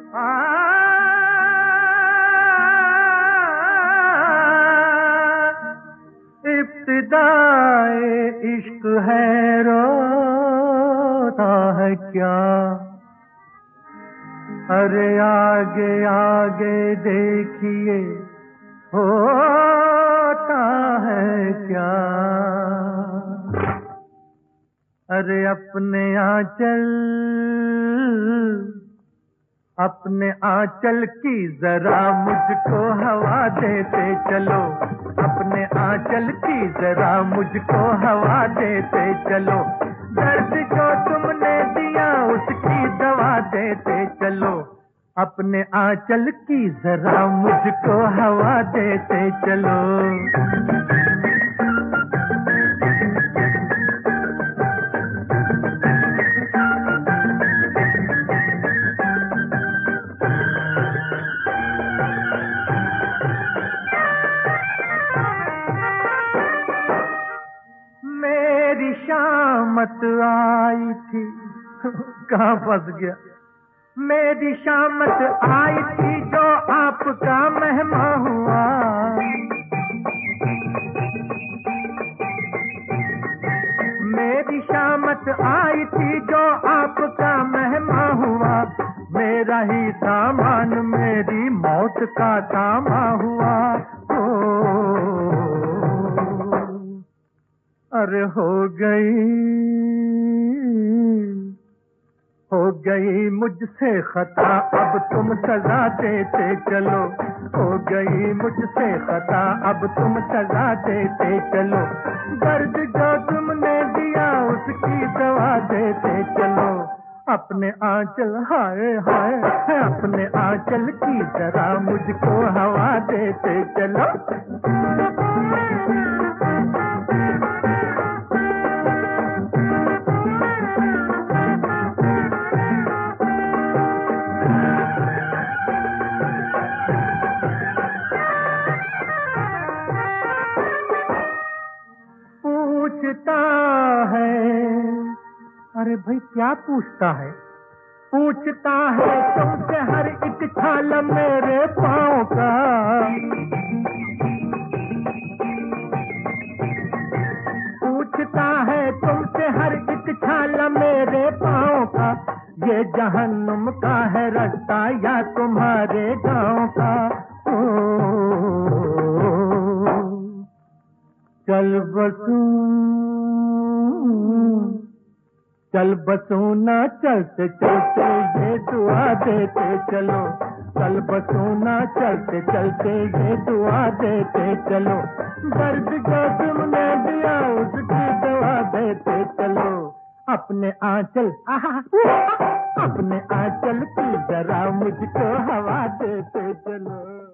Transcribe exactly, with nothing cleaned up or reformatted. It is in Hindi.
इब्तिदाए इश्क है रोता है क्या, अरे आगे आगे देखिए होता है क्या। अरे अपने आंचल अपने आंचल की जरा मुझको हवा देते चलो, अपने आंचल की जरा मुझको हवा देते चलो, दर्द जो तुमने दिया उसकी दवा देते चलो, अपने आंचल की जरा मुझको हवा देते चलो। मेरी शामत आई थी, कहाँ फंस गया। मेरी शामत आई थी जो आपका मेहमान हुआ, मेरी शामत आई थी जो आपका मेहमान हुआ, मेरा ही सामान मेरी मौत का तामा हुआ। अरे हो गई हो गई मुझसे खता, अब तुम सजा देते चलो, हो गई मुझसे खता, अब तुम सजा देते चलो, दर्द जो तुमने दिया उसकी दवा देते चलो, अपने आंचल हाय हाय अपने आंचल की जरा मुझको हवा देते चलो। पूछता है, अरे भाई क्या पूछता है, पूछता है तुमसे हर एक छाल मेरे पाँव का, पूछता है तुमसे हर एक छाल मेरे पाँव का, ये जहन्नुम का है रास्ता या तुम्हारे गाँव का। चल बसूं चल बसूं ना चलते चलते ये दुआ देते चलो, चल बसूं ना चलते चलते ये दुआ देते चलो, दर्द जो तुमने दिया उसकी दवा देते चलो, अपने आंचल अपने आंचल की जरा मुझको हवा देते चलो।